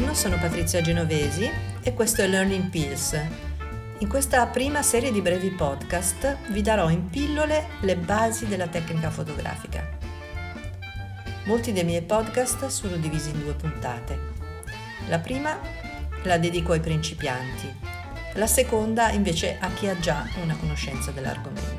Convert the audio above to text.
Buongiorno, sono Patrizia Genovesi e questo è Learning Pills. In questa prima serie di brevi podcast vi darò in pillole le basi della tecnica fotografica. Molti dei miei podcast sono divisi in 2 puntate. La prima la dedico ai principianti, la seconda invece a chi ha già una conoscenza dell'argomento.